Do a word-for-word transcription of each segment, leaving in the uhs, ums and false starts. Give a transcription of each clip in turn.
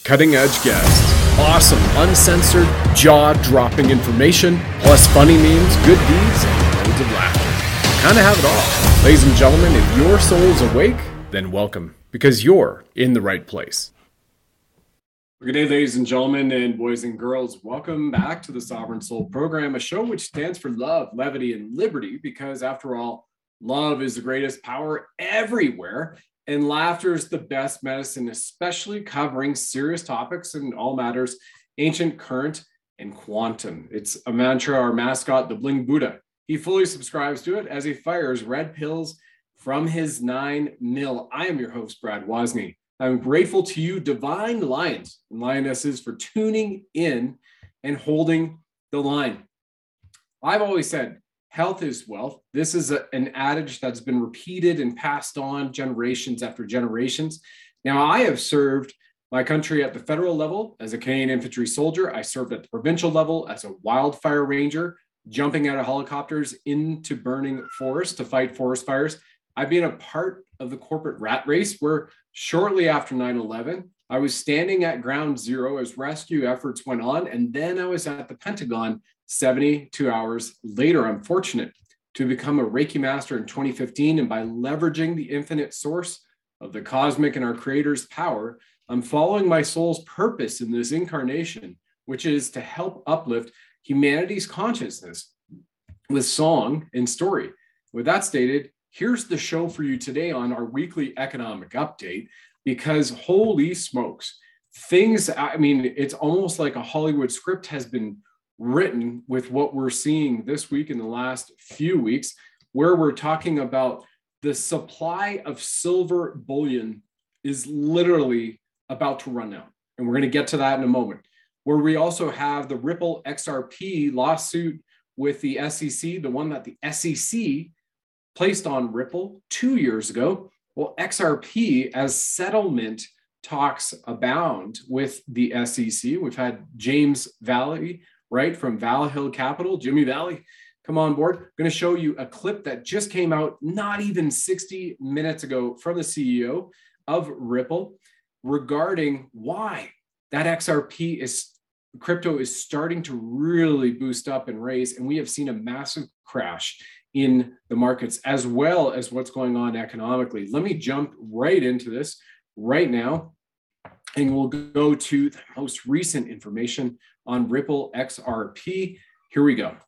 cutting edge guests, awesome, uncensored, jaw-dropping information, plus funny memes, good deeds, and loads of laughter. Kind of have it all. Ladies and gentlemen, if your soul's awake, then welcome, because you're in the right place. Good day, ladies and gentlemen, and boys and girls. Welcome back to the Sovereign Soul Program, a show which stands for love, levity, and liberty, because after all, love is the greatest power everywhere, and laughter is the best medicine, especially covering serious topics in all matters, ancient, current, and quantum. It's a mantra, our mascot, the Bling Buddha. He fully subscribes to it as he fires red pills from his nine mil. I am your host, Brad Wozni. I'm grateful to you, divine lions and lionesses, for tuning in and holding the line. I've always said, health is wealth. This is a, an adage that's been repeated and passed on generations after generations. Now, I have served my country at the federal level as a Canadian infantry soldier. I served at the provincial level as a wildfire ranger, jumping out of helicopters into burning forests to fight forest fires. I've been a part of the corporate rat race where shortly after nine eleven, I was standing at ground zero as rescue efforts went on, and then I was at the Pentagon seventy-two hours later. I'm fortunate to become a Reiki master in twenty fifteen, and by leveraging the infinite source of the cosmic and our creator's power, I'm following my soul's purpose in this incarnation, which is to help uplift humanity's consciousness with song and story. With that stated, here's the show for you today on our weekly economic update, because holy smokes, things, I mean, it's almost like a Hollywood script has been written with what we're seeing this week in the last few weeks, where we're talking about the supply of silver bullion is literally about to run out. And we're going to get to that in a moment, where we also have the Ripple X R P lawsuit with the S E C, the one that the S E C placed on Ripple two years ago. Well, X R P, as settlement talks abound with the S E C. We've had James Valley, right, from Valhill Capital, Jimmy Valley, come on board. I'm going to show you a clip that just came out not even sixty minutes ago from the C E O of Ripple regarding why that X R P is crypto is starting to really boost up and raise, and we have seen a massive crash in the markets, as well as what's going on economically. Let me jump right into this right now, and we'll go to the most recent information on Ripple X R P. Here we go.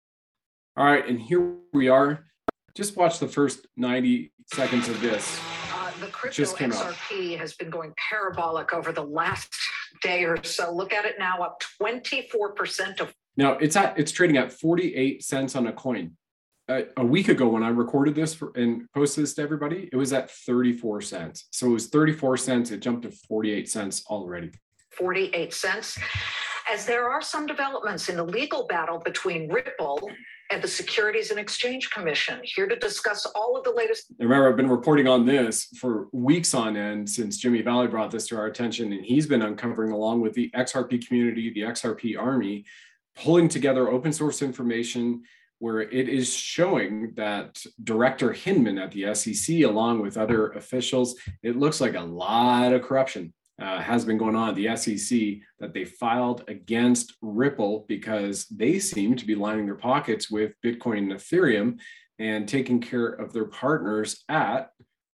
All right, and here we are. Just watch the first ninety seconds of this. Uh, the crypto X R P has been going parabolic over the last day or so. Look at it now, up twenty-four percent of. Now it's at it's trading at forty-eight cents on a coin. Uh, a week ago, when I recorded this for, and posted this to everybody, it was at thirty-four cents. So it was thirty-four cents. It jumped to forty-eight cents already. forty-eight cents. As there are some developments in the legal battle between Ripple and the Securities and Exchange Commission. Here to discuss all of the latest. Remember, I've been reporting on this for weeks on end since Jimmy Valley brought this to our attention, and he's been uncovering, along with the X R P community, the X R P army, pulling together open source information where it is showing that Director Hinman at the S E C, along with other officials, it looks like a lot of corruption uh, has been going on at the S E C, that they filed against Ripple because they seem to be lining their pockets with Bitcoin and Ethereum and taking care of their partners at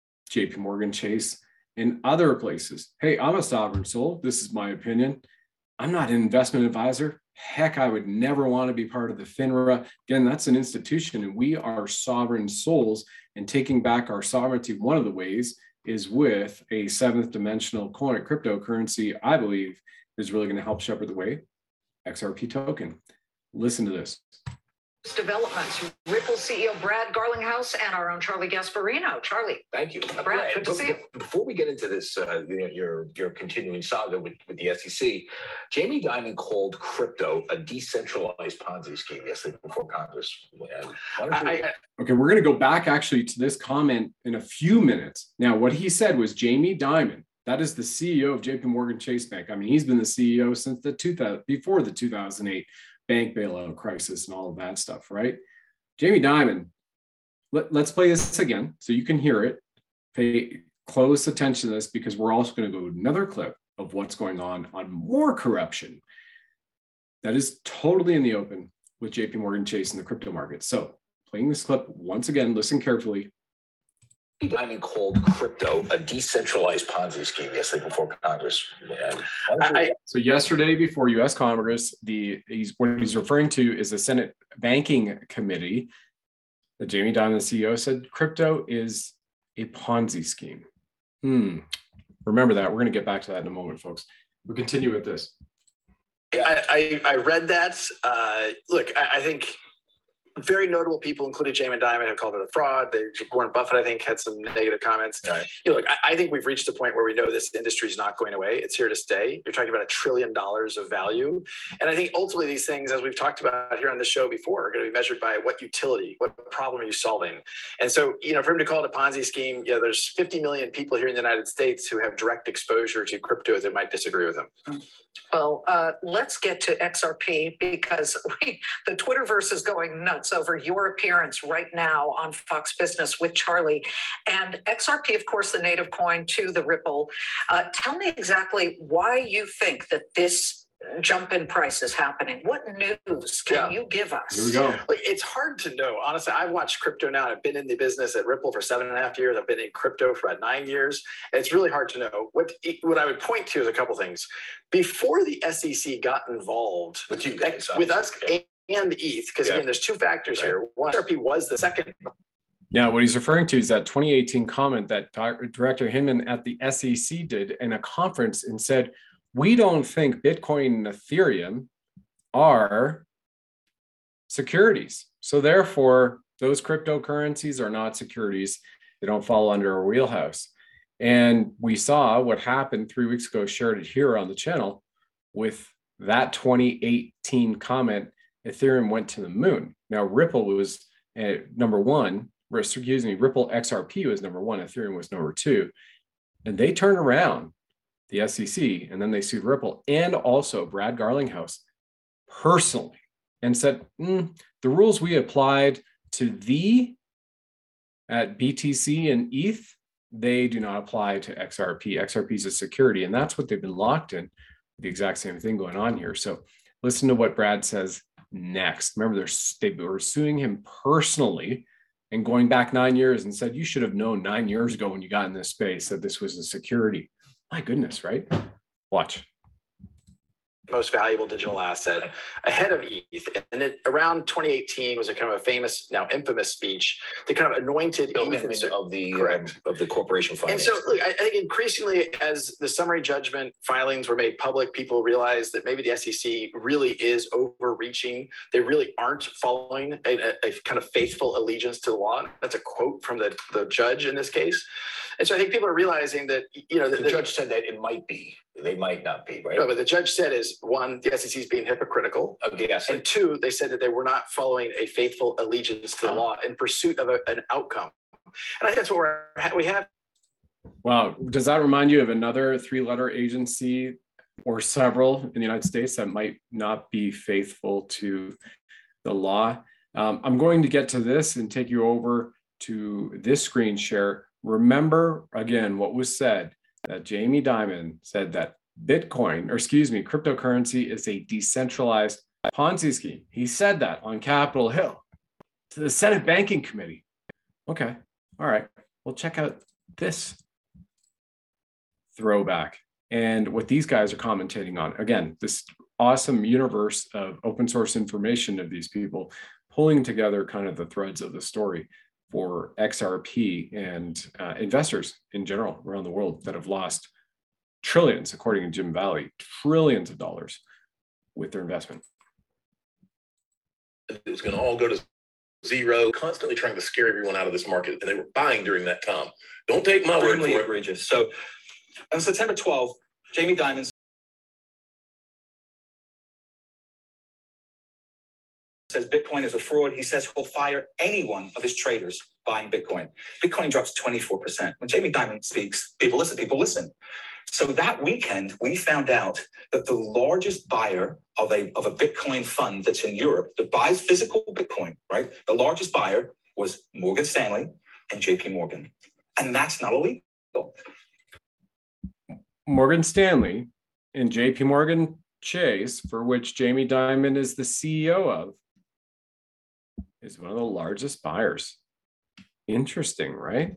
J P Morgan Chase and other places. Hey, I'm a sovereign soul. This is my opinion. I'm not an investment advisor. Heck, I would never want to be part of the FINRA. Again, that's an institution, and we are sovereign souls, and taking back our sovereignty, one of the ways is with a seventh dimensional coin, cryptocurrency, I believe is really going to help shepherd the way. X R P token. Listen to this. Developments. Ripple C E O Brad Garlinghouse and our own Charlie Gasparino. Charlie. Thank you. Brad, good to see you. Before we get into this, uh, your your continuing saga with, with the S E C, Jamie Dimon called crypto a decentralized Ponzi scheme yesterday before Congress. I, I, okay, we're going to go back actually to this comment in a few minutes. Now, what he said was Jamie Dimon, that is the C E O of J P Morgan Chase Bank. I mean, he's been the C E O since the two thousand, before the two thousand eight bank bailout crisis and all of that stuff, right? Jamie Dimon, let, let's play this again so you can hear it. Pay close attention to this, because we're also going to go to another clip of what's going on on more corruption that is totally in the open with J P Morgan Chase in the crypto market. So playing this clip once again, listen carefully. Dimon called crypto a decentralized Ponzi scheme yesterday before Congress. I, so yesterday before U S Congress, the he's, what he's referring to is the Senate Banking Committee. The Jamie Dimon, the C E O, said crypto is a Ponzi scheme. Hmm. Remember that. We're going to get back to that in a moment, folks. We'll continue with this. I, I, I read that. Uh, look, I, I think very notable people, including Jamie Dimon, have called it a fraud. They, Warren Buffett, I think, had some negative comments. Right. You know, look, I, I think we've reached a point where we know this industry is not going away. It's here to stay. You're talking about a trillion dollars of value. And I think ultimately these things, as we've talked about here on the show before, are going to be measured by what utility, what problem are you solving? And so, you know, for him to call it a Ponzi scheme, you know, there's fifty million people here in the United States who have direct exposure to crypto that might disagree with him. Well, uh, let's get to X R P because we, the Twitterverse is going nuts over your appearance right now on Fox Business with Charlie. And X R P, of course, the native coin to the Ripple. Uh, tell me exactly why you think that this jump in price is happening. What news can Yeah. you give us? Here we go. Like, it's hard to know. Honestly, I've watched crypto now. I've been in the business at Ripple for seven and a half years. I've been in crypto for about nine years. And it's really hard to know. What what I would point to is a couple things. Before the S E C got involved With you guys, with us yeah. and E T H, because Yeah. again, there's two factors Right. here. One, X R P was the second. Now, what he's referring to is that twenty eighteen comment that Director Hinman at the S E C did in a conference and said, we don't think Bitcoin and Ethereum are securities. So therefore, those cryptocurrencies are not securities. They don't fall under our wheelhouse. And we saw what happened three weeks ago, shared it here on the channel with that twenty eighteen comment, Ethereum went to the moon. Now, Ripple was uh, number one, or excuse me, Ripple X R P was number one, Ethereum was number two. And they turned around the S E C, and then they sued Ripple and also Brad Garlinghouse personally and said, mm, the rules we applied to the at B T C and E T H, they do not apply to X R P. X R P is a security, and that's what they've been locked in. The exact same thing going on here. So listen to what Brad says next. Remember, they're, they were suing him personally and going back nine years and said, you should have known nine years ago when you got in this space that this was a security. My goodness, right? Watch. Most valuable digital asset ahead of E T H. And it, around twenty eighteen was a kind of a famous, now infamous speech that kind of anointed E T H of the Correct. um, of the corporation And finance. so look, I, I think increasingly as the summary judgment filings were made public, people realized that maybe the S E C really is overreaching. They really aren't following a, a, a kind of faithful allegiance to the law. That's a quote from the, the judge in this case. And so I think people are realizing that, you know, the, the, the judge said that it might be, they might not be, right? No, but the judge said is one, the S E C is being hypocritical. Okay, yes. And two, they said that they were not following a faithful allegiance to the law in pursuit of a, an outcome. And I think that's what we're, we have. Wow. Does that remind you of another three-letter agency or several in the United States that might not be faithful to the law? Um, I'm going to get to this and take you over to this screen share. Remember, again, what was said, that Jamie Dimon said that Bitcoin, or excuse me, cryptocurrency is a decentralized Ponzi scheme. He said that on Capitol Hill to the Senate Banking Committee. Okay, all right. Well, check out this throwback and what these guys are commentating on. Again, this awesome universe of open source information of these people pulling together kind of the threads of the story for X R P and uh, investors in general around the world that have lost trillions, according to Jim Valley, trillions of dollars with their investment. It was going to all go to zero, constantly trying to scare everyone out of this market, and they were buying during that time. Don't take my word for Extremely it. egregious. So on September twelfth, Jamie Dimon says Bitcoin is a fraud. He says he'll fire any one of his traders buying Bitcoin. Bitcoin drops twenty-four percent. When Jamie Dimon speaks, people listen, people listen. So that weekend, we found out that the largest buyer of a, of a Bitcoin fund that's in Europe that buys physical Bitcoin, right? The largest buyer was Morgan Stanley and J P Morgan. And that's not illegal. Morgan Stanley and J P Morgan Chase, for which Jamie Dimon is the C E O of, is one of the largest buyers. Interesting, right?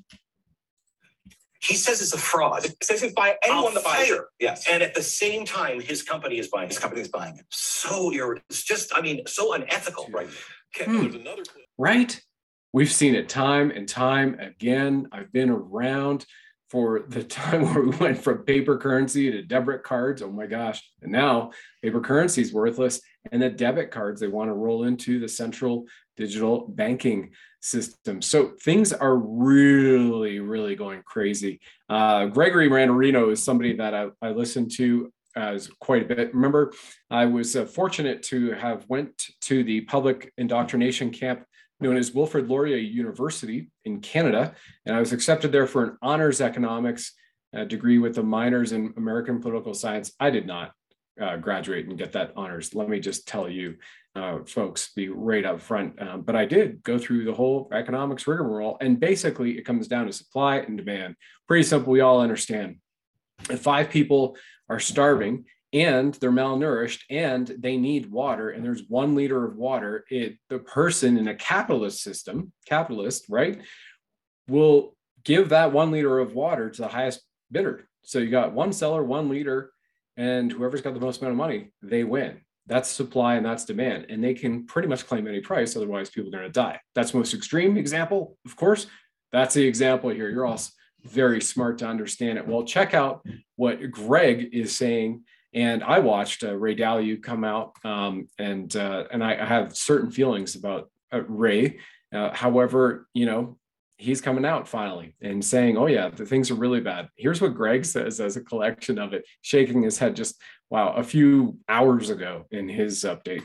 He says it's a fraud. He says he's buying anyone that buys it. Yes. And at the same time, his company is buying. His company is buying it. So ir- it's just, I mean, so unethical, right? Okay, Hmm. there's another clip. Right? We've seen it time and time again. I've been around for the time where we went from paper currency to debit cards. Oh my gosh. And now paper currency is worthless. And the debit cards, they want to roll into the central digital banking system. So things are really, really going crazy. Uh, Gregory Mannarino is somebody that I, I listened to as quite a bit. Remember, I was uh, fortunate to have went to the public indoctrination camp known as Wilfrid Laurier University in Canada. And I was accepted there for an honors economics uh, degree with a minors in American political science. I did not uh, graduate and get that honors. Let me just tell you, uh, folks, be right up front. Um, but I did go through the whole economics rigmarole. And basically it comes down to supply and demand. Pretty simple, we all understand. If five people are starving and they're malnourished and they need water, and there's one liter of water, it the person in a capitalist system, capitalist, right, will give that one liter of water to the highest bidder. So you got one seller, one liter, and whoever's got the most amount of money, they win. That's supply and that's demand. And they can pretty much claim any price, otherwise people are going to die. That's the most extreme example, of course. That's the example here. You're all very smart to understand it. Well, check out what Greg is saying. And I watched uh, Ray Dalio come out, um, and uh, and I, I have certain feelings about uh, Ray. Uh, however, you know, he's coming out finally and saying, oh yeah, the things are really bad. Here's what Greg says as a collection of it, shaking his head just, wow, a few hours ago in his update.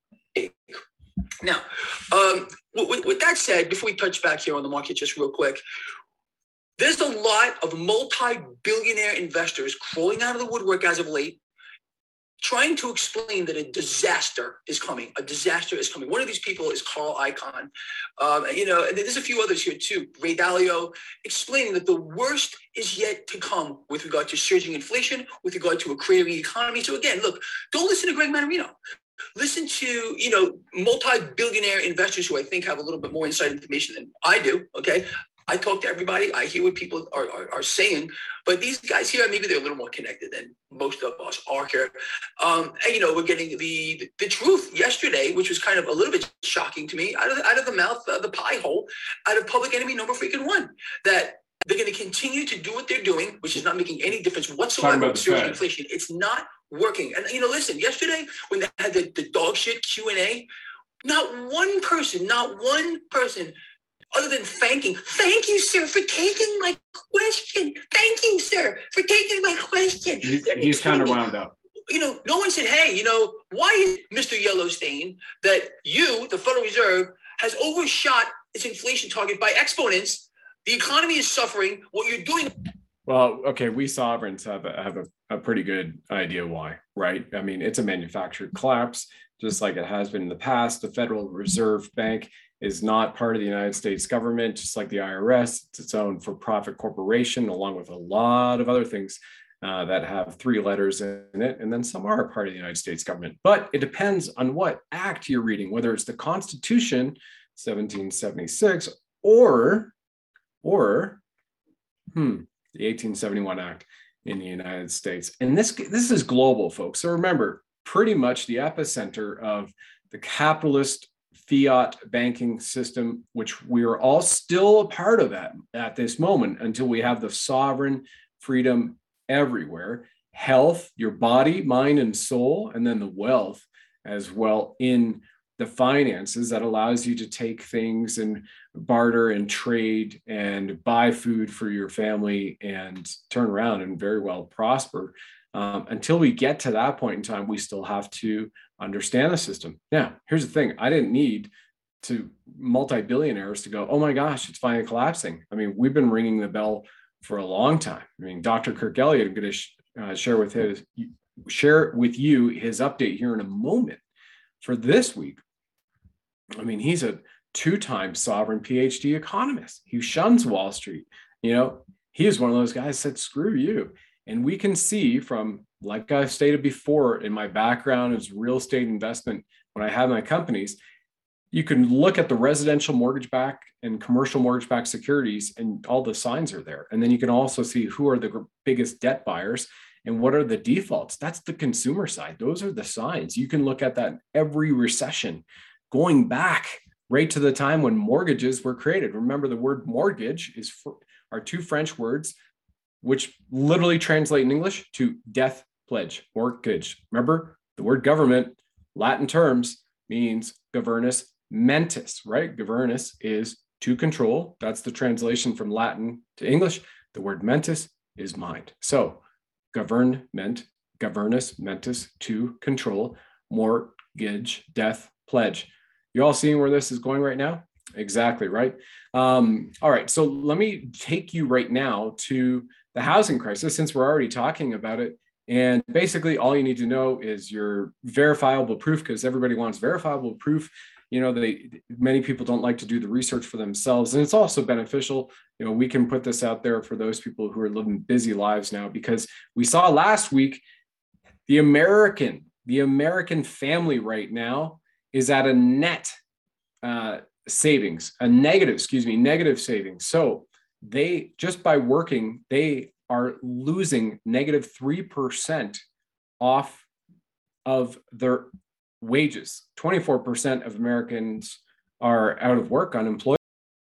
Now, um, with, with that said, before we touch back here on the market just real quick, there's a lot of multi-billionaire investors crawling out of the woodwork as of late, trying to explain that a disaster is coming. A disaster is coming. One of these people is Carl Icahn. Um, you know, and there's a few others here too. Ray Dalio explaining that the worst is yet to come with regard to surging inflation, with regard to a cratering economy. So again, look, don't listen to Greg Mannarino. Listen to, you know, multi-billionaire investors who I think have a little bit more inside information than I do, okay? I talk to everybody. I hear what people are, are, are saying, but these guys here, maybe they're a little more connected than most of us are here. Um, and, you know, we're getting the, the truth yesterday, which was kind of a little bit shocking to me, out of, out of the mouth, uh, the pie hole, out of public enemy number freaking one, that they're going to continue to do what they're doing, which is not making any difference whatsoever with surging inflation. It's not working. And, you know, listen, yesterday when they had the, the dog shit Q and A, not one person, not one person other than thanking, thank you, sir, for taking my question. Thank you, sir, for taking my question. He's, he's kind of wound up. You know, no one said, hey, you know, why is Mister Yellowstein that you, the Federal Reserve, has overshot its inflation target by exponents? The economy is suffering. What you're doing. Well, okay, we sovereigns have a, have a, a pretty good idea why, right? I mean, it's a manufactured collapse, just like it has been in the past. The Federal Reserve Bank is not part of the United States government, just like the I R S. It's its own for-profit corporation, along with a lot of other things uh, that have three letters in it, and then some are part of the United States government. But it depends on what act you're reading, whether it's the Constitution, seventeen seventy-six, or, or hmm, the eighteen seventy-one Act in the United States. And this, this is global, folks. So remember, pretty much the epicenter of the capitalist fiat banking system, which we are all still a part of at, at this moment until we have the sovereign freedom everywhere, health, your body, mind, and soul, and then the wealth as well in the finances that allows you to take things and barter and trade and buy food for your family and turn around and very well prosper. Um, until we get to that point in time, we still have to understand the system. Now, here's the thing. I didn't need to multi-billionaires to go, oh my gosh, it's finally collapsing. I mean, we've been ringing the bell for a long time. I mean, Doctor Kirk Elliott, I'm going to sh- uh, share with his, share with you his update here in a moment for this week. I mean, he's a two-time sovereign P H D economist. He shuns Wall Street. You know, he is one of those guys that said, screw you. And we can see from, like I stated before, in my background as real estate investment, when I have my companies, you can look at the residential mortgage-backed and commercial mortgage-backed securities, and all the signs are there. And then you can also see who are the biggest debt buyers and what are the defaults. That's the consumer side. Those are the signs. You can look at that in every recession, going back right to the time when mortgages were created. Remember, the word mortgage is for, are two French words, which literally translate in English to death pledge, mortgage. Remember, the word government, Latin terms, means governus mentis, right? Governus is to control. That's the translation from Latin to English. The word mentis is mind. So government, governus mentis, to control, mortgage, death pledge. You all seeing where this is going right now? Exactly, right? Um, all right, so let me take you right now to the housing crisis, since we're already talking about it. And basically all you need to know is your verifiable proof, because everybody wants verifiable proof. You know, they many people don't like to do the research for themselves. And it's also beneficial. You know, we can put this out there for those people who are living busy lives now, because we saw last week the American, the American family right now is at a net uh, savings, a negative, excuse me, negative savings. So they, just by working, they are losing negative three percent off of their wages. twenty-four percent of Americans are out of work, unemployed.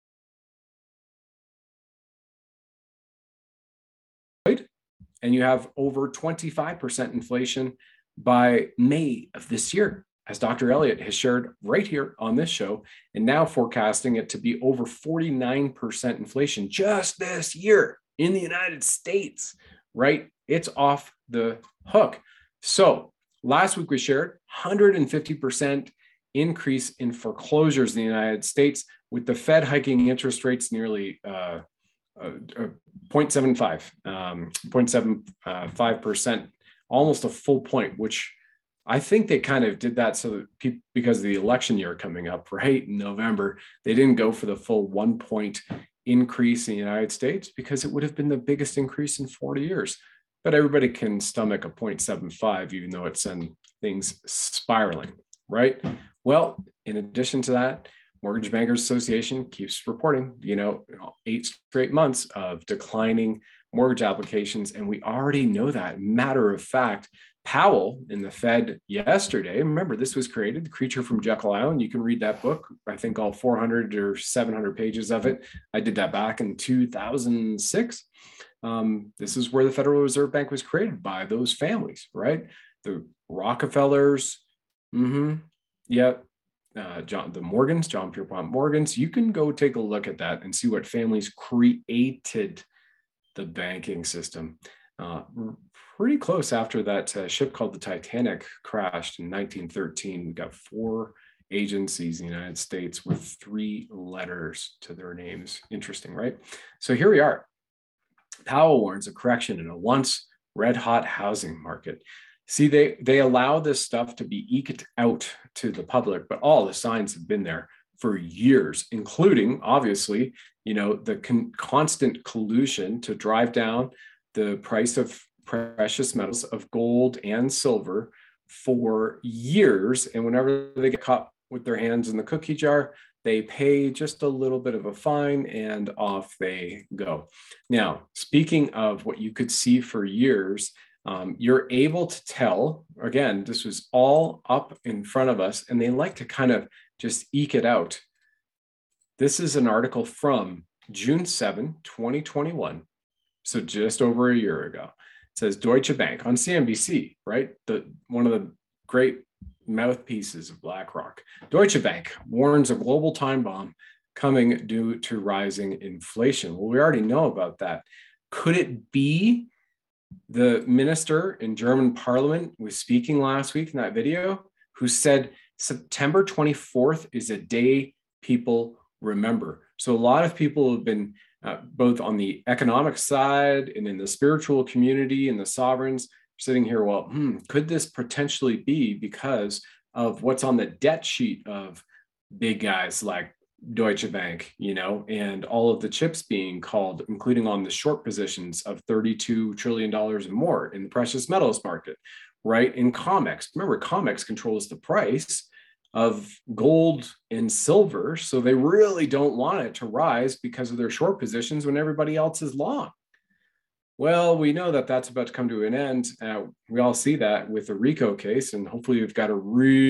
And you have over twenty-five percent inflation by May of this year, as Doctor Elliott has shared right here on this show, and now forecasting it to be over forty-nine percent inflation just this year in the United States, right? It's off the hook. So last week we shared one hundred fifty percent increase in foreclosures in the United States, with the Fed hiking interest rates nearly uh, uh, uh, zero point seven five, um, zero point seven five percent, almost a full point, which I think they kind of did that so that people, because of the election year coming up, right, in November, they didn't go for the full one point increase in the United States, because it would have been the biggest increase in forty years. But everybody can stomach a zero point seven five, even though it sends things spiraling, right? Well, in addition to that, Mortgage Bankers Association keeps reporting, you know, eight straight months of declining mortgage applications. And we already know that. Matter of fact, Powell in the Fed yesterday, remember, this was created, The Creature from Jekyll Island. You can read that book, I think all four hundred or seven hundred pages of it. I did that back in two thousand six. Um, this is where the Federal Reserve Bank was created, by those families, right? The Rockefellers, mm-hmm, yeah, uh, John, the Morgans, John Pierpont Morgans. You can go take a look at that and see what families created the banking system. Uh, pretty close after that uh, ship called the Titanic crashed in nineteen thirteen. We got four agencies in the United States with three letters to their names. Interesting, right? So here we are. Powell warns a correction in a once red-hot housing market. See, they, they allow this stuff to be eked out to the public, but all the signs have been there for years, including, obviously, you know, the con- constant collusion to drive down the price of precious metals, of gold and silver, for years. And whenever they get caught with their hands in the cookie jar, they pay just a little bit of a fine and off they go. Now, speaking of what you could see for years, um, you're able to tell, again, this was all up in front of us, and they like to kind of just eke it out. This is an article from June seventh, twenty twenty-one. So just over a year ago. It says Deutsche Bank on C N B C, right? The one of the great mouthpieces of BlackRock. Deutsche Bank warns a global time bomb coming due to rising inflation. Well, we already know about that. Could it be the minister in German parliament was speaking last week in that video, who said September twenty-fourth is a day people remember? So a lot of people have been uh, both on the economic side and in the spiritual community and the sovereigns sitting here, well, hmm, could this potentially be because of what's on the debt sheet of big guys like Deutsche Bank, you know, and all of the chips being called, including on the short positions of thirty-two trillion dollars and more in the precious metals market, right? In COMEX. Remember, COMEX controls the price of gold and silver. So they really don't want it to rise because of their short positions when everybody else is long. Well, we know that that's about to come to an end. Uh, we all see that with the RICO case, and hopefully we've got a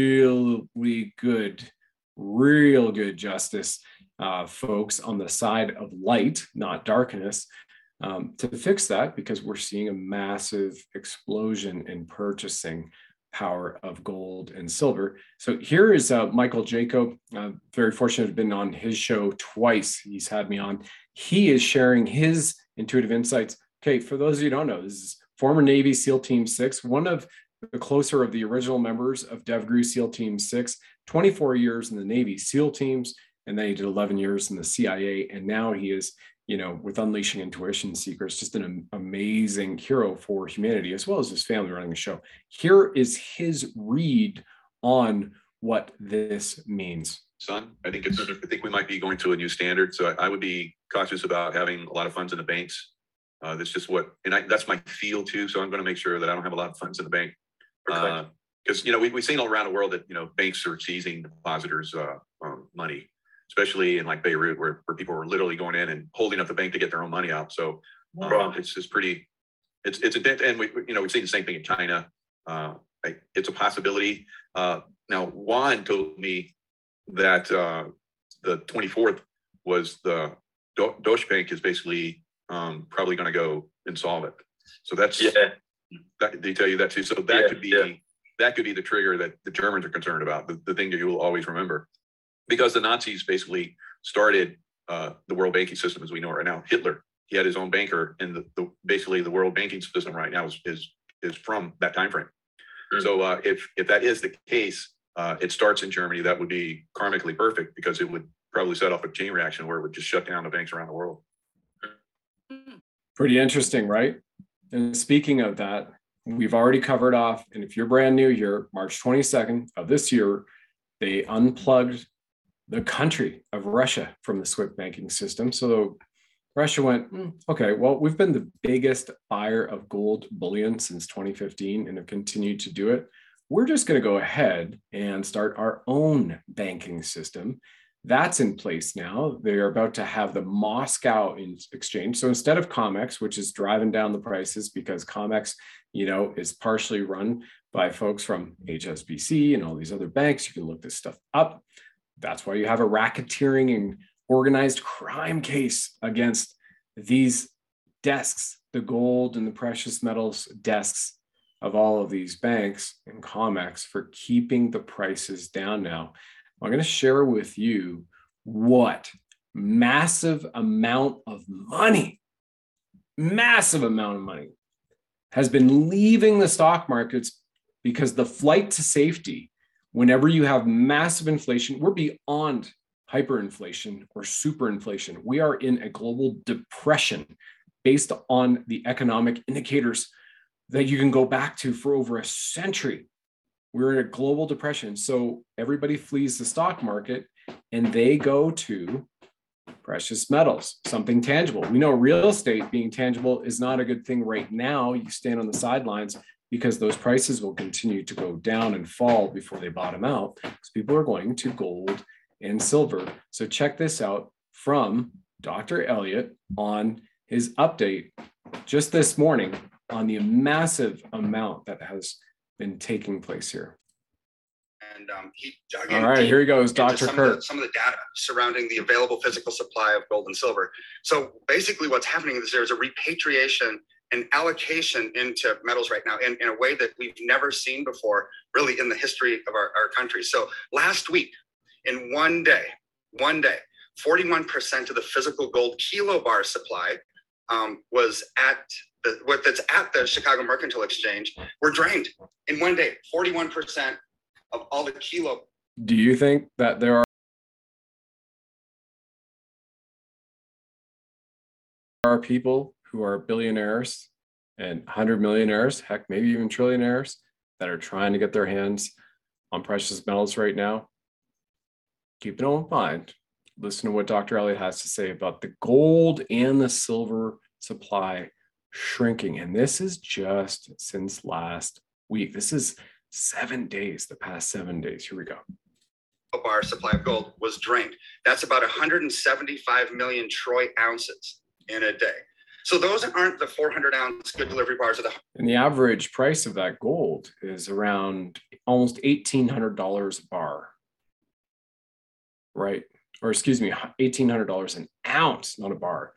really good, real good justice uh, folks on the side of light, not darkness, um, to fix that, because we're seeing a massive explosion in purchasing power of gold and silver. So here is uh, Michael Jacob. Uh, very fortunate to have been on his show twice. He's had me on. He is sharing his intuitive insights. Okay, for those of you who don't know, this is former Navy SEAL Team six, one of the closer of the original members of DevGru SEAL Team six, twenty-four years in the Navy SEAL teams, and then he did eleven years in the C I A, and now he is, you know, with Unleashing Intuition Secrets, just an amazing hero for humanity, as well as his family running the show. Here is his read on what this means. Son, I think it's, I think we might be going to a new standard. So I, I would be cautious about having a lot of funds in the banks. Uh, that's just what, and I, that's my feel too. So I'm going to make sure that I don't have a lot of funds in the bank. Because, uh, you know, we, we've seen all around the world that, you know, banks are seizing depositors' uh, um, money, especially in like Beirut, where, where people were literally going in and holding up the bank to get their own money out. So um, it's just pretty, it's, it's a, and we, you know, we've seen the same thing in China. Uh, I, it's a possibility. Uh, now, Juan told me that uh, the twenty-fourth was the Do- Deutsche Bank is basically um, probably going to go insolvent. So that's, yeah. That, they tell you that too. So that yeah, could be, yeah. that could be the trigger that the Germans are concerned about, the, the thing that you will always remember. Because the Nazis basically started uh, the world banking system as we know it right now. Hitler, he had his own banker, and the, the basically the world banking system right now is is, is from that time frame. Mm-hmm. So uh, if if that is the case, uh, it starts in Germany. That would be karmically perfect, because it would probably set off a chain reaction where it would just shut down the banks around the world. Pretty interesting, right? And speaking of that, we've already covered off, and if you're brand new here, March twenty-second of this year, they unplugged the country of Russia from the SWIFT banking system. So Russia went, mm, okay, well, we've been the biggest buyer of gold bullion since twenty fifteen and have continued to do it. We're just going to go ahead and start our own banking system. That's in place now. They're about to have the Moscow exchange. So instead of COMEX, which is driving down the prices because COMEX, you know, is partially run by folks from H S B C and all these other banks. You can look this stuff up. That's why you have a racketeering and organized crime case against these desks, the gold and the precious metals desks of all of these banks and COMEX for keeping the prices down now. I'm going to share with you what massive amount of money, massive amount of money has been leaving the stock markets because the flight to safety, whenever you have massive inflation, we're beyond hyperinflation or superinflation. We are in a global depression based on the economic indicators that you can go back to for over a century. We're in a global depression. So everybody flees the stock market and they go to precious metals, something tangible. We know real estate being tangible is not a good thing right now. You stand on the sidelines because those prices will continue to go down and fall before they bottom out, because people are going to gold and silver. So check this out from Doctor Elliott on his update just this morning on the massive amount that has been taking place here. And um, he dug All right, here he goes, Doctor some Kirk. Of the, some of the data surrounding the available physical supply of gold and silver. So basically what's happening is there's a repatriation and allocation into metals right now in, in a way that we've never seen before, really in the history of our, our country. So last week, in one day, one day, forty-one percent of the physical gold kilobar supply um, was at the, what that's at the Chicago Mercantile Exchange were drained in one day, forty-one percent of all the kilo. Do you think that there are are people who are billionaires and hundred millionaires, heck, maybe even trillionaires, that are trying to get their hands on precious metals right now? Keep it in mind, listen to what Doctor Elliott has to say about the gold and the silver supply shrinking. And this is just since last week. This is seven days, the past seven days. Here we go. Our supply of gold was drained. That's about one hundred seventy-five million troy ounces in a day. So those aren't the four hundred ounce good delivery bars of the. And the average price of that gold is around almost eighteen hundred dollars a bar, right? Or excuse me, eighteen hundred dollars an ounce, not a bar.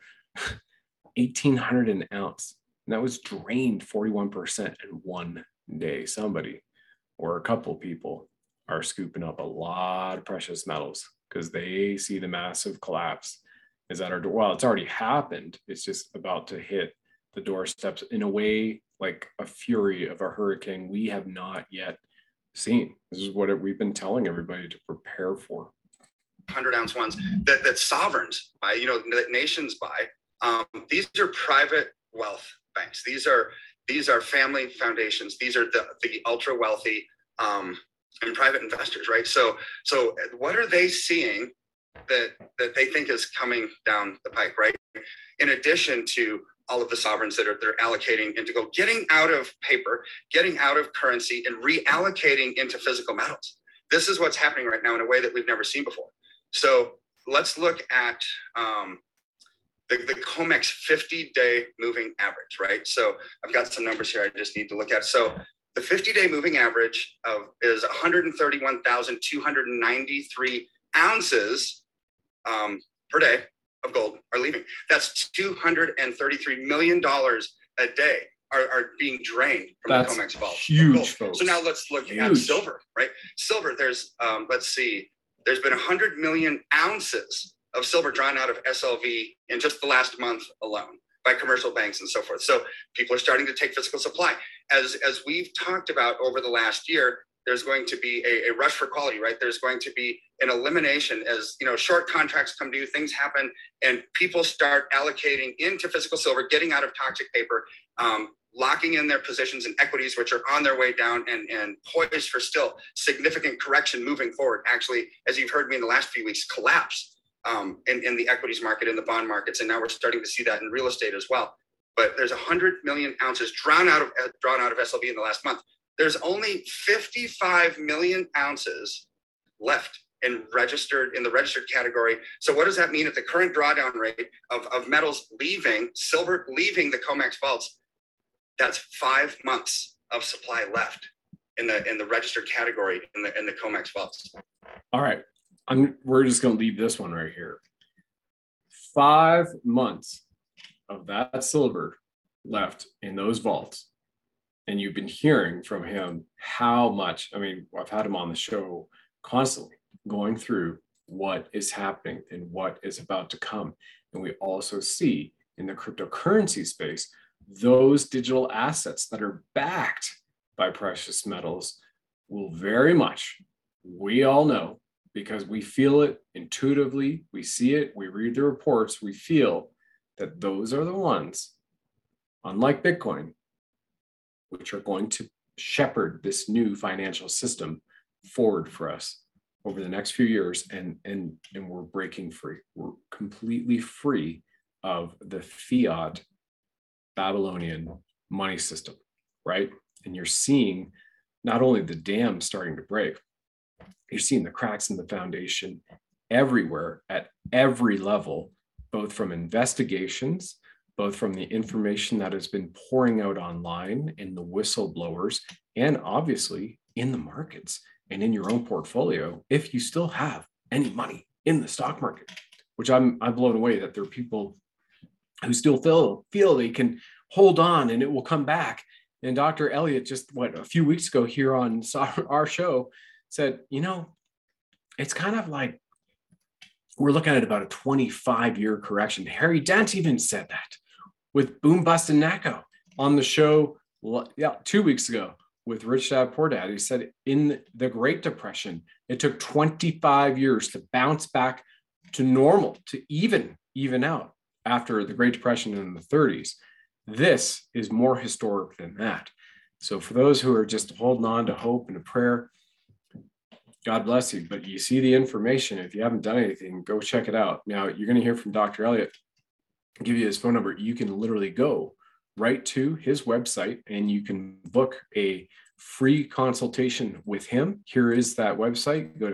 eighteen hundred dollars an ounce. And that was drained forty-one percent in one day. Somebody or a couple people are scooping up a lot of precious metals because they see the massive collapse is at our door. Well, it's already happened. It's just about to hit the doorsteps in a way like a fury of a hurricane we have not yet seen. This is what we've been telling everybody to prepare for. one hundred ounce ones that, that sovereigns buy, you know, that nations buy. Um, these are private wealth banks. These are these are family foundations. These are the, the ultra wealthy um, and private investors, right? So so what are they seeing that that they think is coming down the pike, right? In addition to all of the sovereigns that are they're allocating into gold, getting out of paper, getting out of currency, and reallocating into physical metals. This is what's happening right now in a way that we've never seen before. So let's look at um, the, the COMEX fifty-day moving average, right? So I've got some numbers here I just need to look at. So the fifty-day moving average of is one hundred thirty-one thousand two hundred ninety-three ounces um, per day of gold are leaving. That's two hundred thirty-three million dollars a day are, are being drained from That's the COMEX vault. Huge, folks. So now let's look Huge. at silver, right? Silver, there's, um, let's see, there's been one hundred million ounces of silver drawn out of S L V in just the last month alone by commercial banks and so forth. So people are starting to take physical supply. As, as we've talked about over the last year, there's going to be a, a rush for quality, right? There's going to be an elimination as, you know, short contracts come due, things happen, and people start allocating into physical silver, getting out of toxic paper, um, locking in their positions in equities, which are on their way down and, and poised for still significant correction moving forward. Actually, as you've heard me in the last few weeks, collapse um, in, in the equities market, in the bond markets. And now we're starting to see that in real estate as well. But there's one hundred million ounces drawn out of uh, drawn out of S L V in the last month. There's only fifty-five million ounces left in registered in the registered category. So what does that mean at the current drawdown rate of, of metals leaving, silver leaving the COMEX vaults? That's five months of supply left in the in the registered category in the in the COMEX vaults. All right. I'm we're just gonna leave this one right here. Five months of that silver left in those vaults. And you've been hearing from him how much, I mean, I've had him on the show constantly going through what is happening and what is about to come. And we also see in the cryptocurrency space, those digital assets that are backed by precious metals will very much, we all know, because we feel it intuitively, we see it, we read the reports, we feel that those are the ones, unlike Bitcoin, which are going to shepherd this new financial system forward for us over the next few years. And, and, and we're breaking free. We're completely free of the fiat Babylonian money system, right? And you're seeing not only the dam starting to break, you're seeing the cracks in the foundation everywhere at every level, both from investigations, both from the information that has been pouring out online in the whistleblowers, and obviously in the markets and in your own portfolio, if you still have any money in the stock market, which I'm, I'm blown away that there are people who still feel, feel they can hold on and it will come back. And Doctor Elliott just, what, a few weeks ago here on our show said, you know, it's kind of like we're looking at about a twenty-five year correction. Harry Dent even said that with Boom Bust and Nacko on the show, yeah, two weeks ago with Rich Dad Poor Dad. He said in the Great Depression, it took twenty-five years to bounce back to normal, to even, even out after the Great Depression in the thirties. This is more historic than that. So for those who are just holding on to hope and a prayer, God bless you. But you see the information. If you haven't done anything, go check it out. Now, you're going to hear from Doctor Elliott. I'll give you his phone number. You can literally go right to his website and you can book a free consultation with him. Here is that website. Go to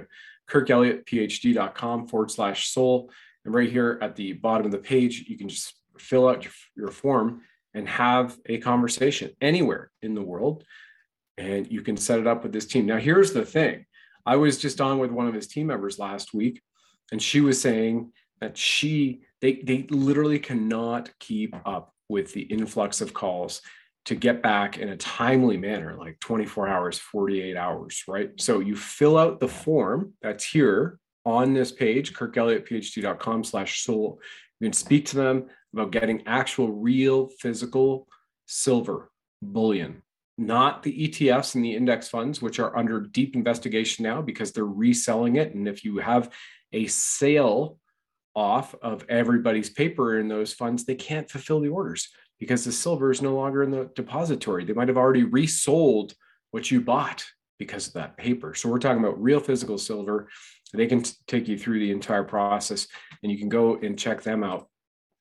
kirkelliottphd.com forward slash soul. And right here at the bottom of the page, you can just fill out your, your form and have a conversation anywhere in the world. And you can set it up with this team. Now, here's the thing. I was just on with one of his team members last week, and she was saying that she, they, they literally cannot keep up with the influx of calls to get back in a timely manner, like twenty-four hours, forty-eight hours, right? So you fill out the form that's here on this page, kirkelliottphd.com slash soul. You can speak to them about getting actual real physical silver bullion, not the E T Fs and the index funds, which are under deep investigation now because they're reselling it. And if you have a sale off of everybody's paper in those funds, they can't fulfill the orders because the silver is no longer in the depository. They might have already resold what you bought because of that paper. So we're talking about real physical silver. They can t- take you through the entire process, and you can go and check them out.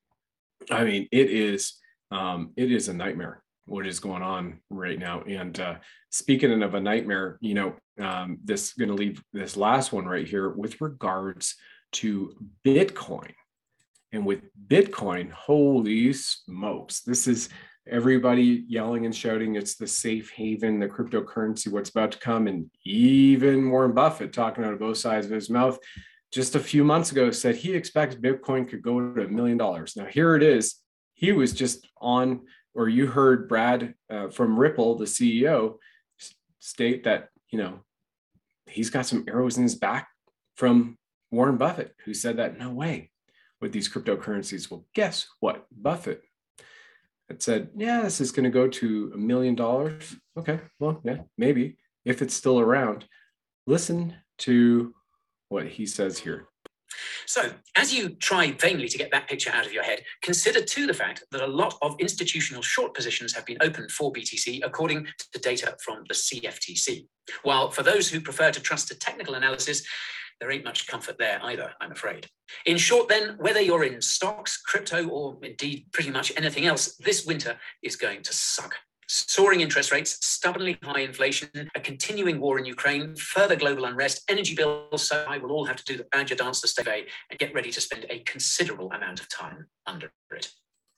I mean, it is um, it is a nightmare what is going on right now. And uh, speaking of a nightmare, you know, um, this is going to leave this last one right here with regards to Bitcoin. And with Bitcoin, holy smokes, this is everybody yelling and shouting, it's the safe haven, the cryptocurrency, what's about to come. And even Warren Buffett, talking out of both sides of his mouth, just a few months ago said he expects Bitcoin could go to a million dollars. Now, here it is. He was just on, or you heard Brad uh, from Ripple, the C E O, state that, you know, he's got some arrows in his back from Warren Buffett, who said that no way with these cryptocurrencies. Well, guess what? Buffett had said, yeah, this is going to go to a million dollars. Okay, well, yeah, maybe if it's still around. Listen to what he says here. So, as you try vainly to get that picture out of your head, consider too the fact that a lot of institutional short positions have been opened for B T C according to data from the C F T C. While for those who prefer to trust a technical analysis, there ain't much comfort there either, I'm afraid. In short then, whether you're in stocks, crypto, or indeed pretty much anything else, this winter is going to suck. Soaring interest rates, stubbornly high inflation, a continuing war in Ukraine, further global unrest, energy bills so high we'll all have to do the badger dance to stay away and get ready to spend a considerable amount of time under it.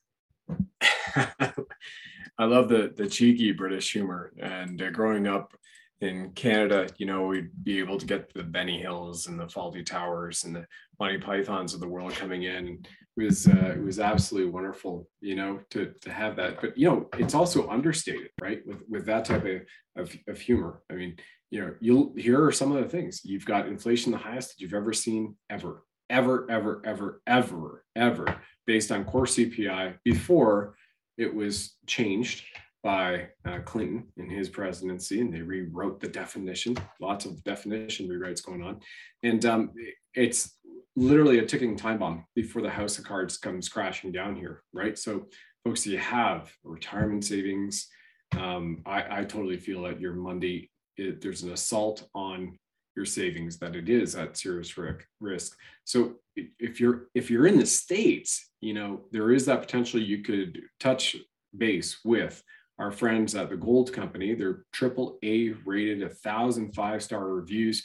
I love the the cheeky British humor. And uh, growing up in Canada, you know, we'd be able to get the Benny Hills and the Fawlty Towers and the Monty Pythons of the world coming in. It was uh, it was absolutely wonderful, you know, to to have that. But you know, it's also understated, right? With with that type of, of of humor. I mean, you know, you'll here are some of the things. You've got inflation the highest that you've ever seen ever, ever, ever, ever, ever, ever, based on core C P I before it was changed by uh, Clinton in his presidency, and they rewrote the definition. Lots of definition rewrites going on, and um, it's literally a ticking time bomb before the house of cards comes crashing down here, right? So, folks, you have retirement savings. Um, I, I totally feel that your Monday, it, there's an assault on your savings, that it is at serious risk. So, if you're if you're in the States, you know there is that potential you could touch base with our friends at the Gold Company. They're triple A rated, a thousand five-star reviews,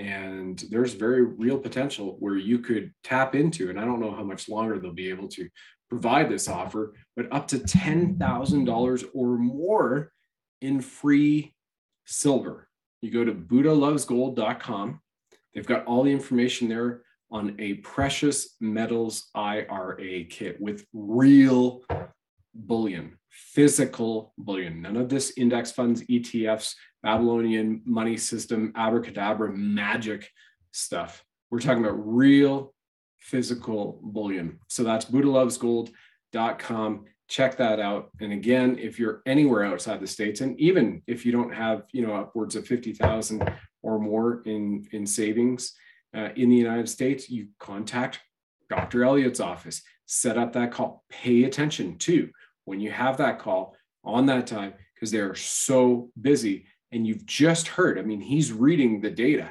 and there's very real potential where you could tap into, and I don't know how much longer they'll be able to provide this offer, but up to ten thousand dollars or more in free silver. You go to buddha loves gold dot com. They've got all the information there on a precious metals I R A kit with real bullion, physical bullion, none of this index funds, E T Fs, Babylonian money system, abracadabra, magic stuff. We're talking about real physical bullion. So that's buddha loves gold dot com. Check that out. And again, if you're anywhere outside the States, and even if you don't have, you know, upwards of fifty thousand or more in, in savings uh, in the United States, you contact Doctor Elliott's office, set up that call, pay attention to when you have that call on that time, because they're so busy. And you've just heard, I mean, he's reading the data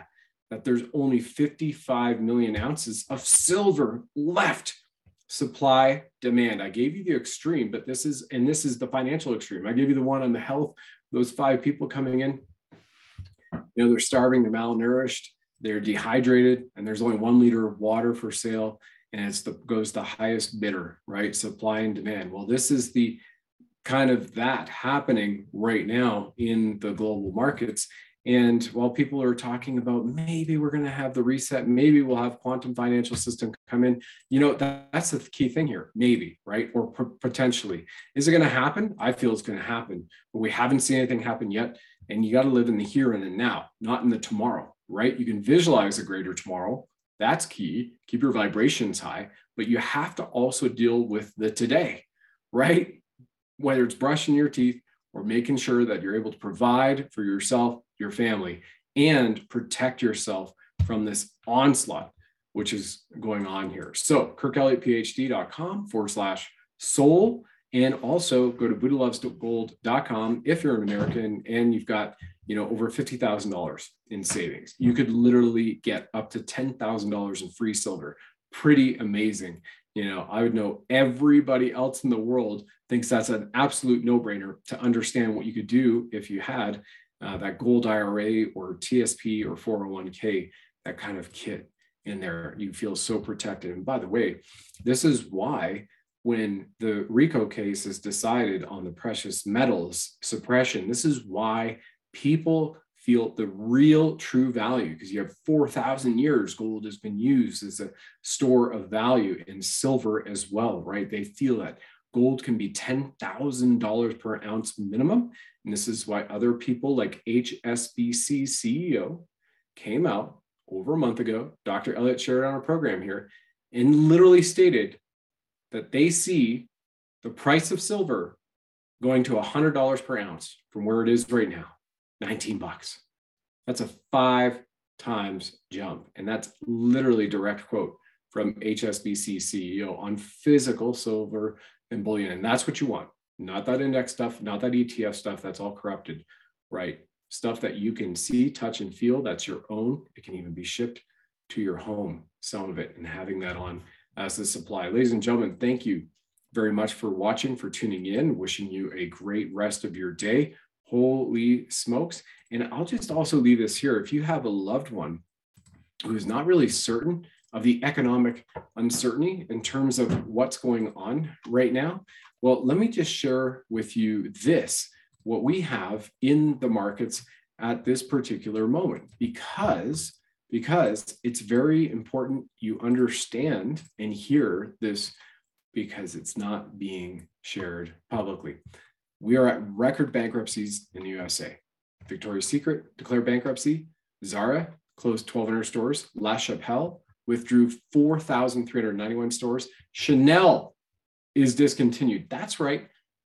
that there's only fifty-five million ounces of silver left. Supply, demand. I gave you the extreme, but this is, and this is the financial extreme. I gave you the one on the health, those five people coming in, you know, they're starving, they're malnourished, they're dehydrated, and there's only one liter of water for sale, and it's the goes the highest bidder, right? Supply and demand. Well, this is the kind of that happening right now in the global markets. And while people are talking about maybe we're going to have the reset, maybe we'll have quantum financial system come in, you know, that, that's the key thing here, maybe, right? Or p- potentially. Is it going to happen? I feel it's going to happen, but we haven't seen anything happen yet. And you got to live in the here and the now, not in the tomorrow, right? You can visualize a greater tomorrow. That's key. Keep your vibrations high, but you have to also deal with the today, right? Whether it's brushing your teeth or making sure that you're able to provide for yourself, your family, and protect yourself from this onslaught, which is going on here. So kirkelliottphd.com forward slash soul. And also go to buddha loves gold dot com if you're an American and you've got, you know, over fifty thousand dollars in savings. You could literally get up to ten thousand dollars in free silver. Pretty amazing. You know, I would know everybody else in the world thinks that's an absolute no-brainer to understand what you could do if you had uh, that gold I R A or T S P or four oh one k, that kind of kit in there. You feel so protected. And by the way, this is why when the RICO case is decided on the precious metals suppression, this is why people feel the real true value, because you have four thousand years gold has been used as a store of value, and silver as well, right? They feel that gold can be ten thousand dollars per ounce minimum. And this is why other people like H S B C C E O came out over a month ago, Doctor Elliott shared on our program here, and literally stated that they see the price of silver going to one hundred dollars per ounce from where it is right now, nineteen bucks. That's a five times jump. And that's literally direct quote from H S B C C E O on physical silver and bullion. And that's what you want, not that index stuff, not that E T F stuff. That's all corrupted, right? Stuff that you can see, touch, and feel, that's your own. It can even be shipped to your home, some of it, and having that on as the supply. Ladies and gentlemen, thank you very much for watching, for tuning in. Wishing you a great rest of your day. Holy smokes. And I'll just also leave this here. If you have a loved one who is not really certain of the economic uncertainty in terms of what's going on right now, well, let me just share with you this, what we have in the markets at this particular moment, because because it's very important you understand and hear this, because it's not being shared publicly. We are at record bankruptcies in the U S A. Victoria's Secret declared bankruptcy. Zara closed twelve hundred stores. La Chapelle withdrew four thousand three hundred ninety-one stores. Chanel is discontinued. That's right.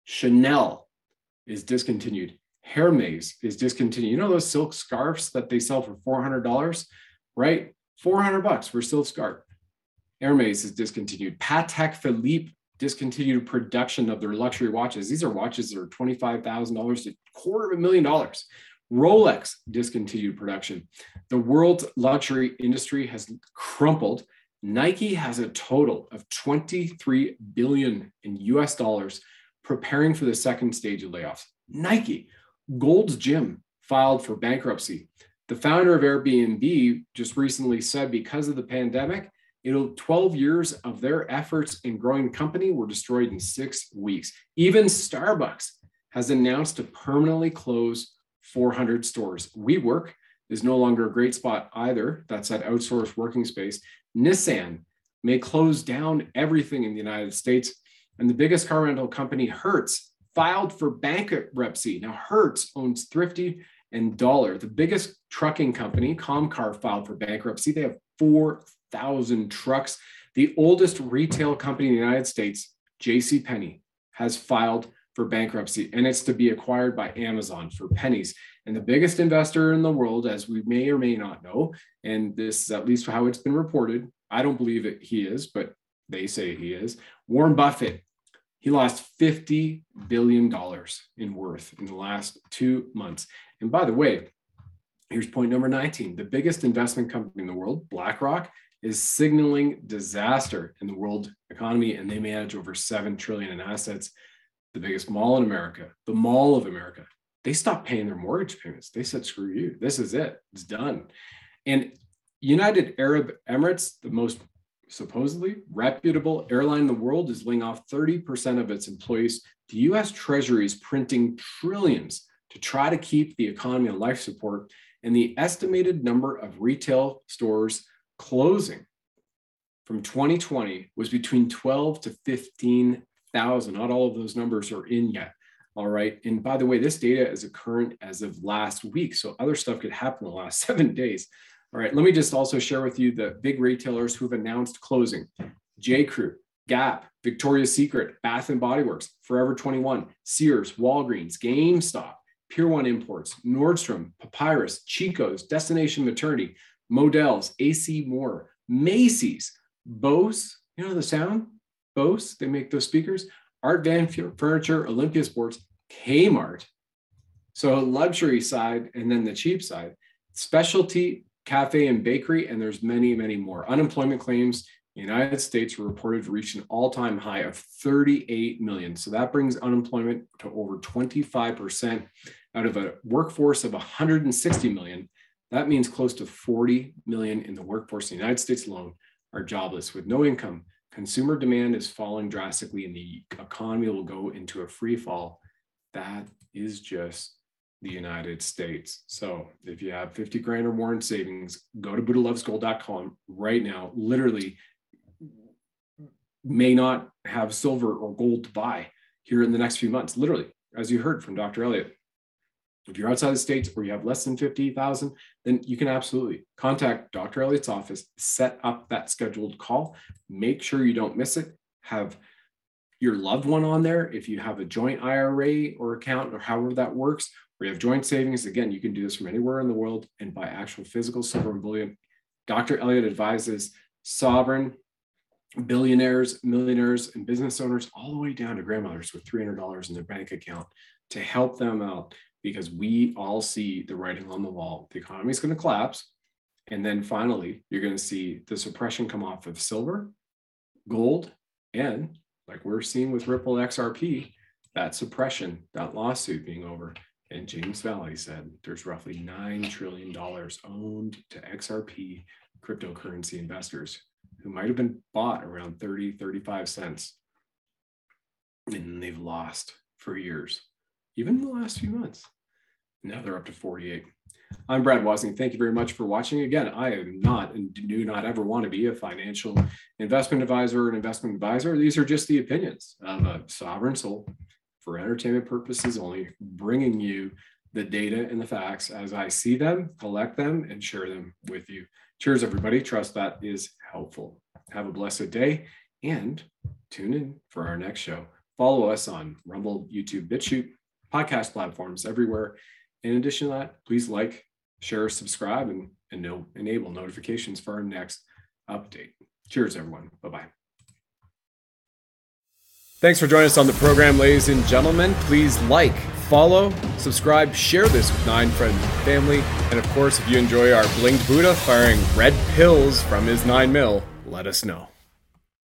Chanel is discontinued. Hermes is discontinued. You know those silk scarves that they sell for four hundred dollars, right? four hundred bucks for silk scarf. Hermes is discontinued. Patek Philippe discontinued production of their luxury watches. These are watches that are twenty-five thousand dollars to a quarter of a million dollars. Rolex discontinued production. The world's luxury industry has crumpled. Nike has a total of twenty-three billion dollars in U S dollars preparing for the second stage of layoffs. Nike. Gold's Gym filed for bankruptcy. The founder of Airbnb just recently said because of the pandemic, it'll twelve years of their efforts in growing the company were destroyed in six weeks. Even Starbucks has announced to permanently close four hundred stores. WeWork is no longer a great spot either. That's that outsourced working space. Nissan may close down everything in the United States. And the biggest car rental company, Hertz, filed for bankruptcy. Now, Hertz owns Thrifty and Dollar. The biggest trucking company, Comcar, filed for bankruptcy. They have four thousand trucks. The oldest retail company in the United States, JCPenney, has filed for bankruptcy, and it's to be acquired by Amazon for pennies. And the biggest investor in the world, as we may or may not know, and this is at least how it's been reported, I don't believe it he is, but they say he is, Warren Buffett. He lost fifty billion dollars in worth in the last two months. And by the way, Here's point number nineteen. The biggest investment company in the world, BlackRock, is signaling disaster in the world economy, and they manage over seven trillion dollars in assets. The biggest mall in America, the Mall of America, they stopped paying their mortgage payments. They said, screw you. This is it. It's done. And United Arab Emirates, the most supposedly reputable airline in the world, is laying off thirty percent of its employees. The U S Treasury is printing trillions to try to keep the economy on life support. And the estimated number of retail stores closing from twenty twenty was between twelve to fifteen thousand. Not all of those numbers are in yet. All right. And by the way, this data is current as of last week. So other stuff could happen in the last seven days. All right. Let me just also share with you the big retailers who've announced closing. J. Crew, Gap, Victoria's Secret, Bath and Body Works, Forever twenty-one, Sears, Walgreens, GameStop, Pier one Imports, Nordstrom, Papyrus, Chico's, Destination Maternity, Modell's, A C Moore, Macy's, Bose, you know the sound? Bose, they make those speakers, Art Van Furniture, Olympia Sports, Kmart. So luxury side and then the cheap side, specialty, cafe and bakery, and there's many, many more. Unemployment claims in the United States were reported to reach an all-time high of thirty-eight million. So that brings unemployment to over twenty-five percent out of a workforce of one hundred sixty million. That means close to forty million in the workforce in the United States alone are jobless with no income. Consumer demand is falling drastically and the economy will go into a free fall. That is just the United States. So if you have fifty grand or more in savings, go to buddha loves gold dot com right now. Literally may not have silver or gold to buy here in the next few months. Literally, as you heard from Doctor Elliott. If you're outside the States or you have less than fifty thousand, then you can absolutely contact Doctor Elliott's office, set up that scheduled call, make sure you don't miss it, have your loved one on there. If you have a joint I R A or account or however that works, or you have joint savings, again, you can do this from anywhere in the world and buy actual physical silver and bullion. Doctor Elliott advises sovereign billionaires, millionaires, and business owners all the way down to grandmothers with three hundred dollars in their bank account to help them out. Because we all see the writing on the wall. The economy is going to collapse. And then finally, you're going to see the suppression come off of silver, gold, and like we're seeing with Ripple X R P, that suppression, that lawsuit being over. And James Valley said there's roughly nine trillion dollars owned to X R P cryptocurrency investors who might have been bought around thirty, thirty-five cents. And they've lost for years, even in the last few months. Now they're up to forty-eight. I'm Brad Wozniak. Thank you very much for watching. Again, I am not and do not ever want to be a financial investment advisor or an investment advisor. These are just the opinions of a sovereign soul for entertainment purposes only, bringing you the data and the facts as I see them, collect them, and share them with you. Cheers, everybody. Trust that is helpful. Have a blessed day and tune in for our next show. Follow us on Rumble, YouTube, BitChute, podcast platforms everywhere. In addition to that, please like, share, subscribe, and, and no, enable notifications for our next update. Cheers, everyone. Bye-bye. Thanks for joining us on the program, ladies and gentlemen. Please like, follow, subscribe, share this with nine friends and family. And of course, if you enjoy our blinged Buddha firing red pills from his nine mil, let us know.